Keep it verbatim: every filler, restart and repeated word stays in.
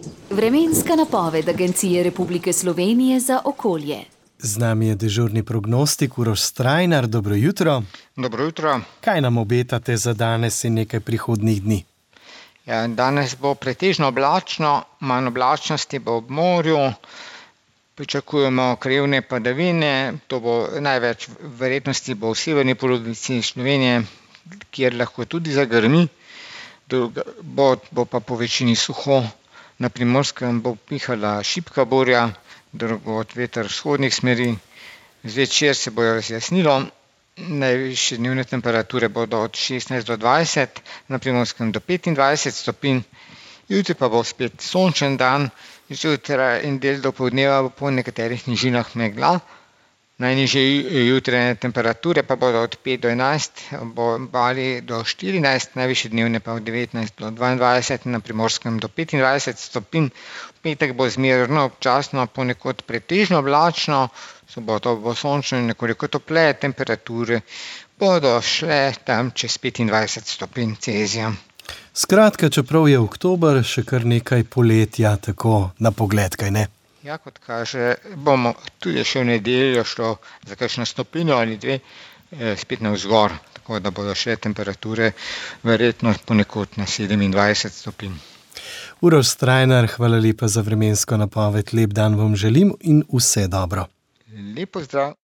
Vremenska napoved Agencije Republike Slovenije za okolje. Z nami je dežurni prognostik Uroš Strajnar. Dobro jutro. Dobro jutro. Kaj nam obetate za danes in nekaj prihodnjih dni? Ja, danes bo pretežno oblačno, manj oblačnosti bo ob morju. Pričakujemo krajevne padavine, to bo največ verjetnosti bo v severni polovici Slovenije, kjer lahko tudi zagrmi. Bo, bo pa po večini suho. Na Primorskem bo pihala šibka burja, drugod veter vzhodnih smeri. Zvečer se bo razjasnilo, najvišje dnevne temperature bodo od šestnajst do dvajset, na Primorskem do petindvajset stopinj. Jutri pa bo spet sončen dan, zjutraj in del dopoldneva bo po nekaterih nižinah megla. Najnižje jutranje temperature pa bodo od pet do enajst, bo Obali do štirinajst, najvišje dnevne pa od devetnajst do dvaindvajset, na Primorskem do petindvajset stopinj. V petek bo zmerno, občasno, ponekod pretežno oblačno, soboto bo sončno in nekoliko topleje, temperature bodo šle tam čez petindvajset stopinj Celzija. Skratka, čeprav je oktober, še kar nekaj poletja, tako na pogled, kaj ne? Ja, kot kaže, bomo tudi še v nedeljo šlo za kakšno stopinjo ali dve eh, spet navzgor, tako da bodo še temperature verjetno ponekod na sedemindvajset stopinj. Uroš Strajnar, hvala lepa za vremensko napoved. Lep dan vam želim in vse dobro. Lep pozdrav.